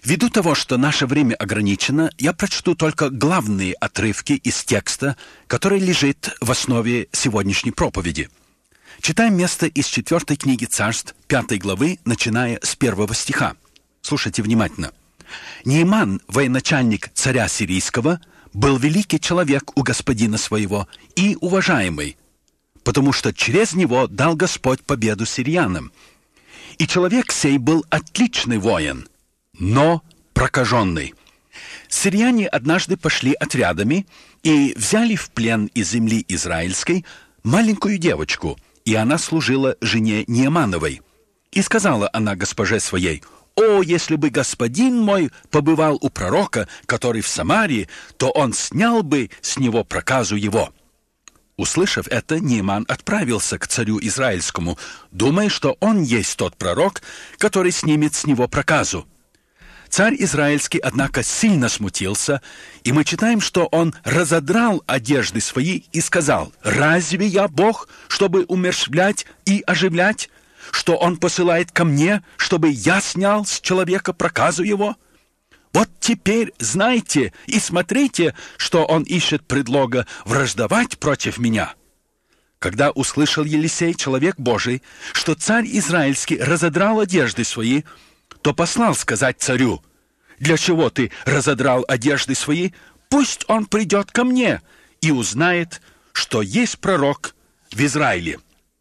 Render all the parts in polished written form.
Ввиду того, что наше время ограничено, я прочту только главные отрывки из текста, который лежит в основе сегодняшней проповеди. Читаем место из 4 книги Царств, 5 главы, начиная с 1 стиха. Слушайте внимательно. «Неаман, военачальник царя сирийского, был великий человек у господина своего и уважаемый, потому что через него дал Господь победу сириянам. И человек сей был отличный воин, но прокаженный. Сирияне однажды пошли отрядами и взяли в плен из земли израильской маленькую девочку, и она служила жене Неамановой. И сказала она госпоже своей: «О, если бы господин мой побывал у пророка, который в Самарии, то он снял бы с него проказу его». Услышав это, Неаман отправился к царю израильскому, думая, что он есть тот пророк, который снимет с него проказу. Царь израильский, однако, сильно смутился, и мы читаем, что он разодрал одежды свои и сказал: «Разве я Бог, чтобы умерщвлять и оживлять? Что он посылает ко мне, чтобы я снял с человека проказу его? Вот теперь знайте и смотрите, что он ищет предлога враждовать против меня». Когда услышал Елисей, человек Божий, что царь израильский разодрал одежды свои, то послал сказать царю: «Для чего ты разодрал одежды свои? Пусть он придет ко мне и узнает, что есть пророк в Израиле».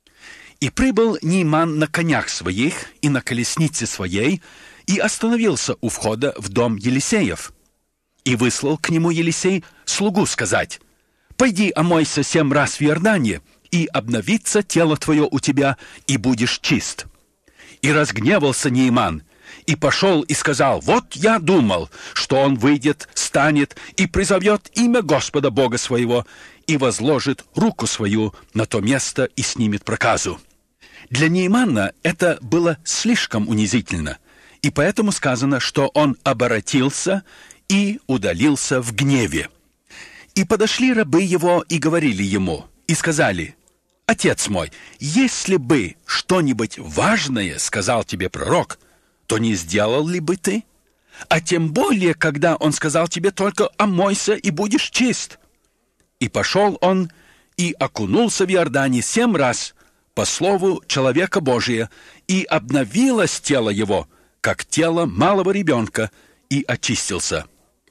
И прибыл Неаман на конях своих и на колеснице своей, и остановился у входа в дом Елисеев. И выслал к нему Елисей слугу сказать: «Пойди омойся 7 раз в Иордане, и обновится тело твое у тебя, и будешь чист». И разгневался Неаман, и пошел и сказал: «Вот я думал, что он выйдет, станет и призовет имя Господа Бога своего, и возложит руку свою на то место и снимет проказу». Для Неамана это было слишком унизительно, и поэтому сказано, что он оборотился и удалился в гневе. И подошли рабы его и говорили ему, и сказали: «Отец мой, если бы что-нибудь важное сказал тебе пророк, то не сделал ли бы ты? А тем более, когда он сказал тебе только: омойся и будешь чист». И пошел он и окунулся в Иордане 7 раз по слову человека Божия, и обновилось тело его, как тело малого ребенка, и очистился.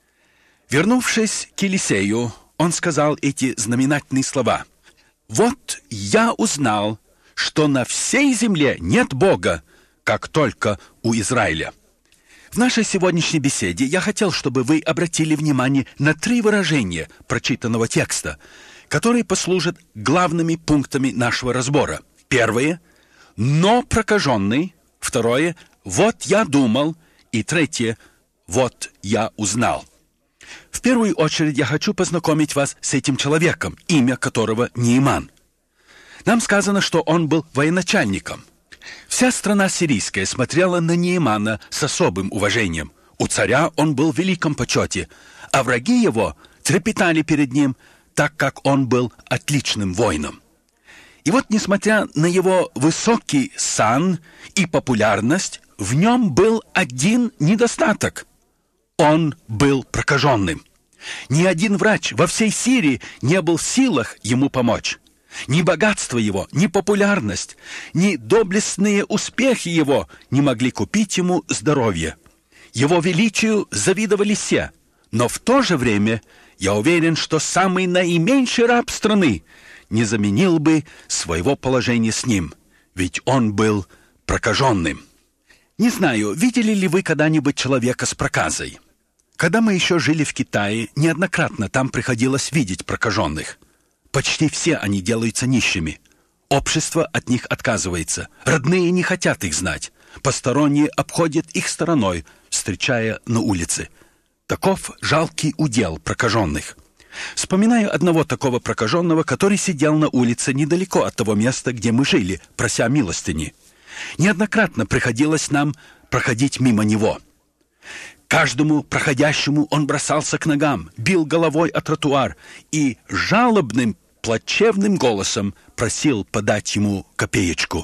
Вернувшись к Елисею, он сказал эти знаменательные слова: «Вот я узнал, что на всей земле нет Бога, как только у Израиля». В нашей сегодняшней беседе я хотел, чтобы вы обратили внимание на 3 выражения прочитанного текста, которые послужат главными пунктами нашего разбора. Первое — «но прокаженный». Второе — «вот я думал». И третье — «вот я узнал». В первую очередь я хочу познакомить вас с этим человеком, имя которого Неаман. Нам сказано, что он был военачальником. Вся страна сирийская смотрела на Неамана с особым уважением. У царя он был в великом почете, а враги его трепетали перед ним, так как он был отличным воином. И вот, несмотря на его высокий сан и популярность, в нем был один недостаток. Он был прокаженным. Ни один врач во всей Сирии не был в силах ему помочь. Ни богатство его, ни популярность, ни доблестные успехи его не могли купить ему здоровье. Его величию завидовали все, но в то же время я уверен, что самый наименьший раб страны не заменил бы своего положения с ним, ведь он был прокаженным. Не знаю, видели ли вы когда-нибудь человека с проказой? Когда мы еще жили в Китае, неоднократно там приходилось видеть прокаженных. Почти все они делаются нищими. Общество от них отказывается. Родные не хотят их знать. Посторонние обходят их стороной, встречая на улице. Таков жалкий удел прокаженных. Вспоминаю одного такого прокаженного, который сидел на улице недалеко от того места, где мы жили, прося милостыни. Неоднократно приходилось нам проходить мимо него. Каждому проходящему он бросался к ногам, бил головой о тротуар и жалобным, плачевным голосом просил подать ему копеечку.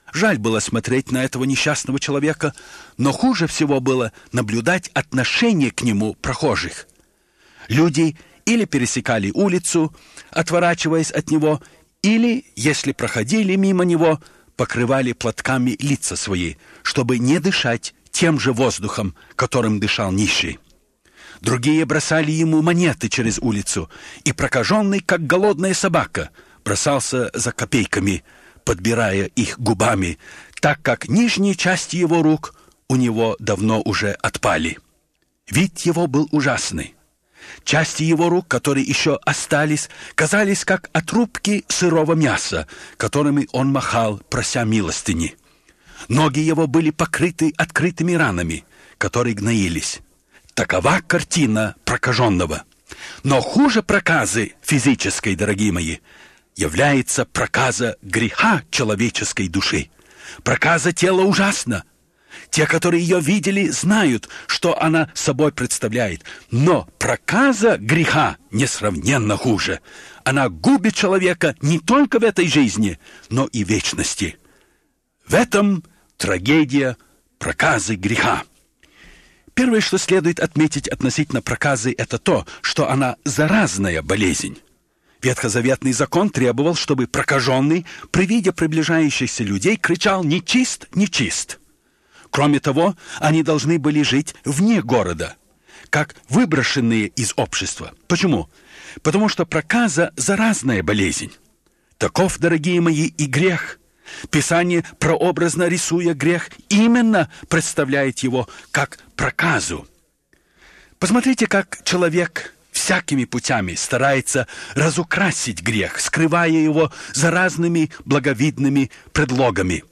Жаль было смотреть на этого несчастного человека, но хуже всего было наблюдать отношение к нему прохожих. Люди или пересекали улицу, отворачиваясь от него, или, если проходили мимо него, покрывали платками лица свои, чтобы не дышать тем же воздухом, которым дышал нищий. Другие бросали ему монеты через улицу, и прокаженный, как голодная собака, бросался за копейками, подбирая их губами, так как нижние части его рук у него давно уже отпали. Вид его был ужасный. Части его рук, которые еще остались, казались как отрубки сырого мяса, которыми он махал, прося милостыни. Ноги его были покрыты открытыми ранами, которые гноились. Такова картина прокаженного. Но хуже проказы физической, дорогие мои, является проказа греха человеческой души. Проказа тела ужасна. Те, которые ее видели, знают, что она собой представляет. Но проказа греха несравненно хуже. Она губит человека не только в этой жизни, но и в вечности. В этом трагедия проказы греха. Первое, что следует отметить относительно проказы, это то, что она заразная болезнь. Ветхозаветный закон требовал, чтобы прокаженный при виде приближающихся людей кричал «Нечист, нечист!». Кроме того, они должны были жить вне города, как выброшенные из общества. Почему? Потому что проказа – заразная болезнь. Таков, дорогие мои, и грех. Писание, прообразно рисуя грех, именно представляет его как проказу. Посмотрите, как человек всякими путями старается разукрасить грех, скрывая его за разными благовидными предлогами.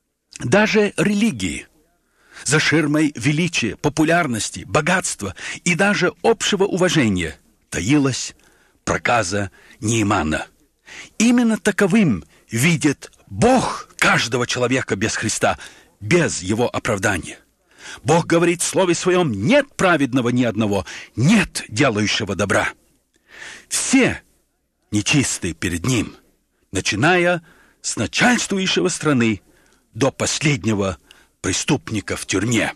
Даже религии, за ширмой величия, популярности, богатства и даже общего уважения таилась проказа Неймана. Именно таковым видит Бог каждого человека без Христа, без его оправдания. Бог говорит в Слове Своем: нет праведного ни одного, нет делающего добра. Все нечисты перед Ним, начиная с начальствующего страны до последнего преступника в тюрьме.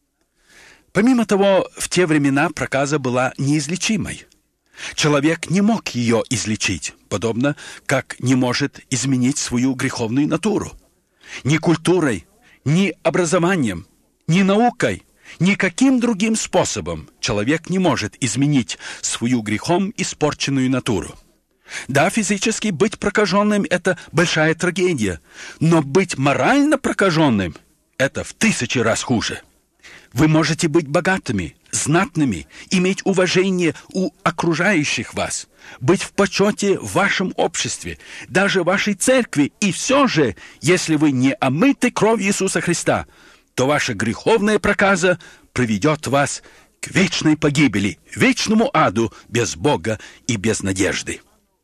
Помимо того, в те времена проказа была неизлечимой. Человек не мог ее излечить, подобно как не может изменить свою греховную натуру. Ни культурой, ни образованием, ни наукой, никаким другим способом человек не может изменить свою грехом испорченную натуру. Да, физически быть прокаженным – это большая трагедия, но быть морально прокаженным – это в 1000 раз хуже. Вы можете быть богатыми, знатными, иметь уважение у окружающих вас, быть в почете в вашем обществе, даже в вашей церкви, и все же, если вы не омыты кровью Иисуса Христа, то ваша греховная проказа приведет вас к вечной погибели, вечному аду без Бога и без надежды.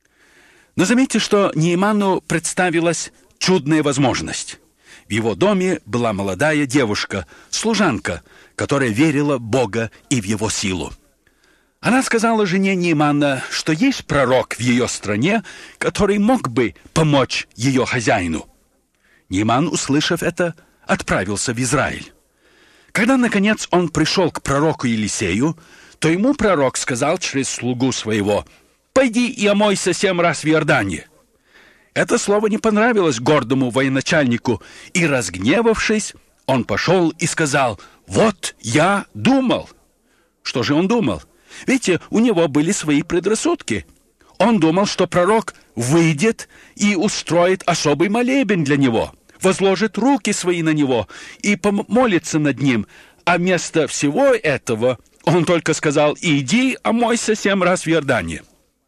Но заметьте, что Нейману представилась чудная возможность. В его доме была молодая девушка, служанка, которая верила в Бога и в Его силу. Она сказала жене Неймана, что есть пророк в ее стране, который мог бы помочь ее хозяину. Нейман, услышав это, отправился в Израиль. Когда, наконец, он пришел к пророку Елисею, то ему пророк сказал через слугу своего: «Пойди и омойся 7 раз в Иордане». Это слово не понравилось гордому военачальнику, и, разгневавшись, он пошел и сказал: «Вот я думал». Что же он думал? Видите, у него были свои предрассудки. Он думал, что пророк выйдет и устроит особый молебен для него, возложит руки свои на него и помолится над ним. А вместо всего этого он только сказал: «Иди, омойся 7 раз в Иордане».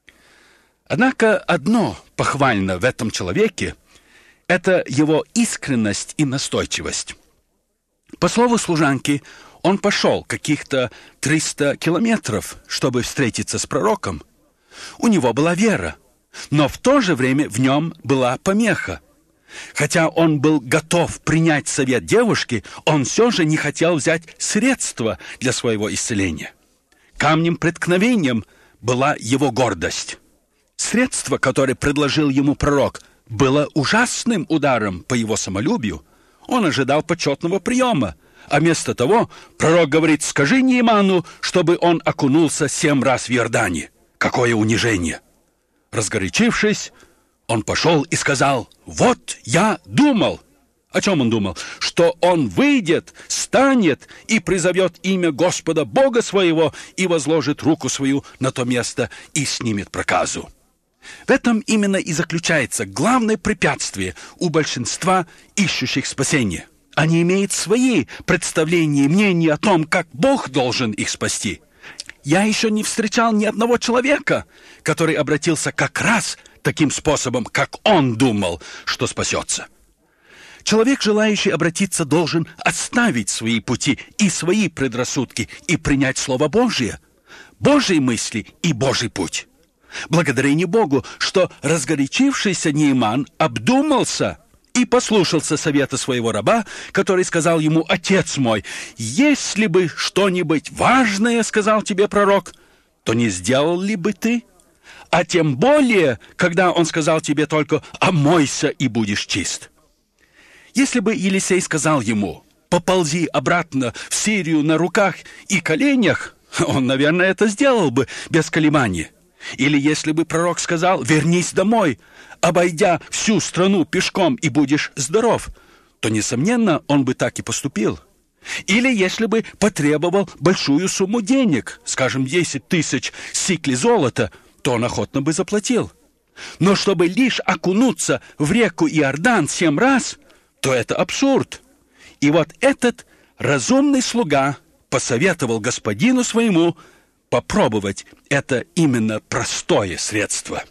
Однако одно похвально в этом человеке – это его искренность и настойчивость. По слову служанки, он пошел каких-то 300 километров, чтобы встретиться с пророком. У него была вера, но в то же время в нем была помеха. Хотя он был готов принять совет девушки, он все же не хотел взять средства для своего исцеления. Камнем преткновением была его гордость. Средство, которое предложил ему пророк, было ужасным ударом по его самолюбию. Он ожидал почетного приема. А вместо того пророк говорит: скажи Нейману, чтобы он окунулся 7 раз в Иордане. Какое унижение! Разгорячившись, он пошел и сказал: вот я думал. О чем он думал? Что он выйдет, станет и призовет имя Господа Бога своего и возложит руку свою на то место и снимет проказу. В этом именно и заключается главное препятствие у большинства ищущих спасения. Они имеют свои представления и мнения о том, как Бог должен их спасти. Я еще не встречал ни одного человека, который обратился как раз таким способом, как он думал, что спасется. Человек, желающий обратиться, должен оставить свои пути и свои предрассудки и принять Слово Божие, Божьи мысли и Божий путь. Благодарение Богу, что разгорячившийся Нейман обдумался и послушался совета своего раба, который сказал ему: «Отец мой, если бы что-нибудь важное сказал тебе пророк, то не сделал ли бы ты? А тем более, когда он сказал тебе только: омойся и будешь чист». Если бы Елисей сказал ему: «Поползи обратно в Сирию на руках и коленях», он, наверное, это сделал бы без колебания. Или если бы пророк сказал: «Вернись домой, обойдя всю страну пешком, и будешь здоров», то, несомненно, он бы так и поступил. Или если бы потребовал большую сумму денег, скажем, 10 тысяч сиклей золота, то он охотно бы заплатил. Но чтобы лишь окунуться в реку Иордан 7 раз, то это абсурд. И вот этот разумный слуга посоветовал господину своему попробовать это именно простое средство.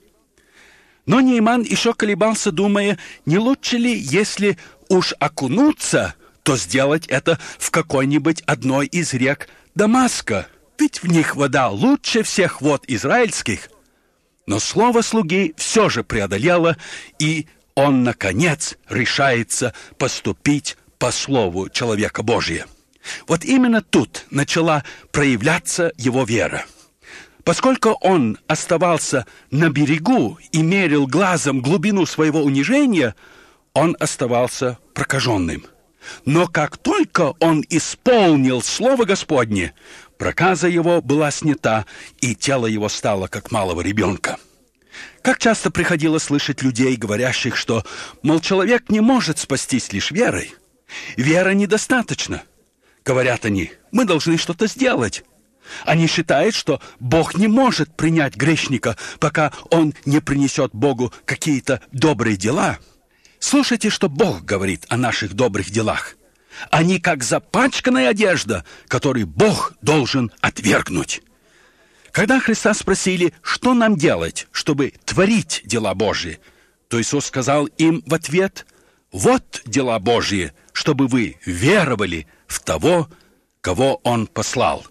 Но Нейман еще колебался, думая, не лучше ли, если уж окунуться, то сделать это в какой-нибудь одной из рек Дамаска, ведь в них вода лучше всех вод израильских. Но слово слуги все же преодолело, и он, наконец, решается поступить по слову человека Божия. Вот именно тут начала проявляться его вера. Поскольку он оставался на берегу и мерил глазом глубину своего унижения, он оставался прокаженным. Но как только он исполнил слово Господне, проказа его была снята, и тело его стало как малого ребенка. Как часто приходилось слышать людей, говорящих, что, мол, человек не может спастись лишь верой. Вера недостаточно. Говорят они: мы должны что-то сделать. Они считают, что Бог не может принять грешника, пока он не принесет Богу какие-то добрые дела. Слушайте, что Бог говорит о наших добрых делах. Они как запачканная одежда, которую Бог должен отвергнуть. Когда Христа спросили, что нам делать, чтобы творить дела Божьи, то Иисус сказал им в ответ: «Вот дела Божьи, чтобы вы веровали в того, кого Он послал».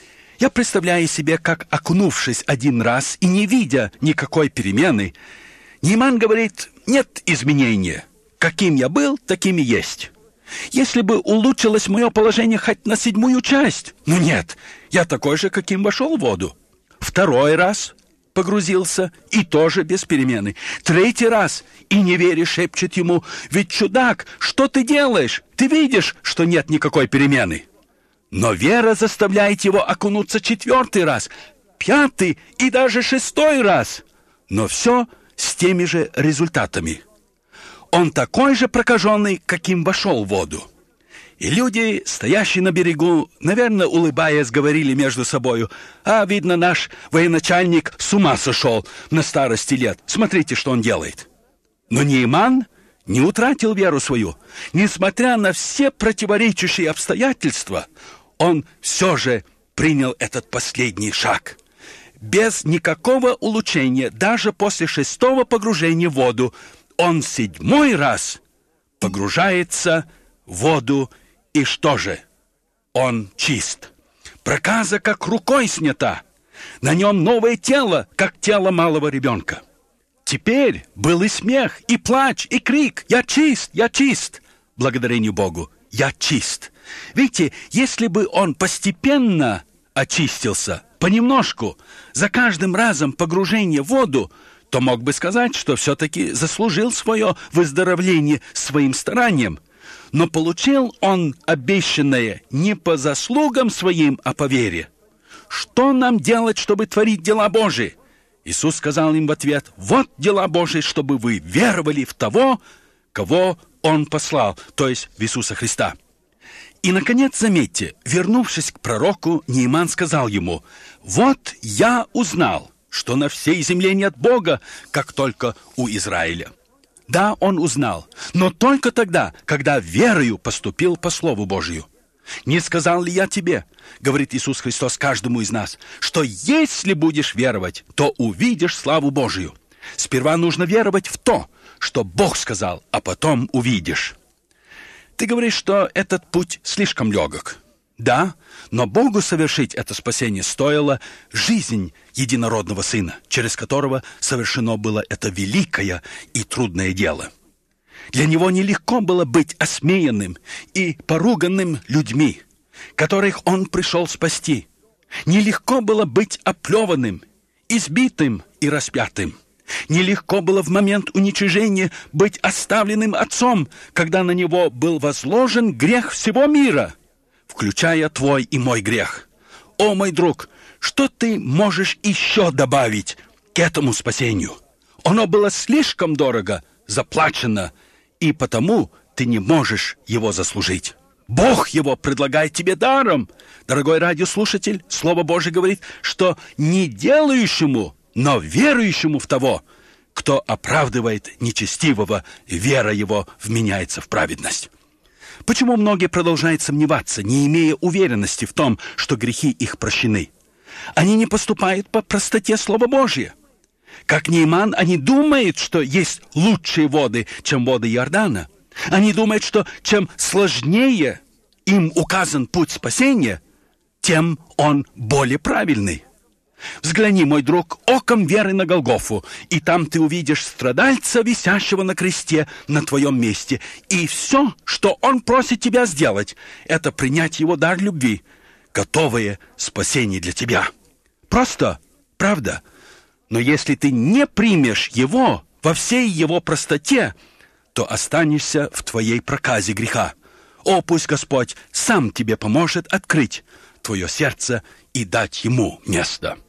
Я представляю себе, как, окунувшись один раз и не видя никакой перемены, Нейман говорит: «Нет изменения. Каким я был, таким и есть. Если бы улучшилось мое положение хоть на 7 часть, но нет, я такой же, каким вошел в воду». 2 раз погрузился, и тоже без перемены. 3 раз, и неверие шепчет ему: «Ведь, чудак, что ты делаешь? Ты видишь, что нет никакой перемены». Но вера заставляет его окунуться 4 раз, 5 и даже 6 раз. Но все с теми же результатами. Он такой же прокаженный, каким вошел в воду. И люди, стоящие на берегу, наверное, улыбаясь, говорили между собою: «А, видно, наш военачальник с ума сошел на старости лет. Смотрите, что он делает». Но Нейман не утратил веру свою. Несмотря на все противоречащие обстоятельства, он все же принял этот последний шаг. Без никакого улучшения, даже после 6-го погружения в воду, он 7-й раз погружается в воду. И что же? Он чист. Проказа как рукой снята. На нем новое тело, как тело малого ребенка. Теперь был и смех, и плач, и крик: «Я чист, я чист!» Благодарение Богу, я чист. Видите, если бы он постепенно очистился, понемножку, за каждым разом погружения в воду, то мог бы сказать, что все-таки заслужил свое выздоровление своим старанием. Но получил он обещанное не по заслугам своим, а по вере. Что нам делать, чтобы творить дела Божии? Иисус сказал им в ответ: вот дела Божии, чтобы вы веровали в того, кого Он послал, то есть в Иисуса Христа. И, наконец, заметьте, вернувшись к пророку, Нееман сказал ему: вот я узнал, что на всей земле нет Бога, как только у Израиля. Да, он узнал, но только тогда, когда верою поступил по Слову Божию. «Не сказал ли я тебе, — говорит Иисус Христос каждому из нас, — что если будешь веровать, то увидишь славу Божию? Сперва нужно веровать в то, что Бог сказал, а потом увидишь». Ты говоришь, что этот путь слишком легок. Да, но Богу совершить это спасение стоило жизнь единородного Сына, через которого совершено было это великое и трудное дело. Для Него нелегко было быть осмеянным и поруганным людьми, которых Он пришел спасти. Нелегко было быть оплеванным, избитым и распятым. Нелегко было в момент уничижения быть оставленным отцом, когда на Него был возложен грех всего мира, включая твой и мой грех. О, мой друг, что ты можешь еще добавить к этому спасению? Оно было слишком дорого заплачено, и потому ты не можешь его заслужить. Бог его предлагает тебе даром. Дорогой радиослушатель, Слово Божие говорит, что не делающему, но верующему в того, кто оправдывает нечестивого, вера его вменяется в праведность. Почему многие продолжают сомневаться, не имея уверенности в том, что грехи их прощены? Они не поступают по простоте Слова Божия. Как Нееман, они думают, что есть лучшие воды, чем воды Иордана. Они думают, что чем сложнее им указан путь спасения, тем он более правильный. Взгляни, мой друг, оком веры на Голгофу, и там ты увидишь страдальца, висящего на кресте на твоем месте. И все, что он просит тебя сделать, это принять его дар любви, готовое спасение для тебя. Просто, правда? Но если ты не примешь его во всей его простоте, то останешься в твоей проказе греха. О, пусть Господь сам тебе поможет открыть твое сердце и дать ему место.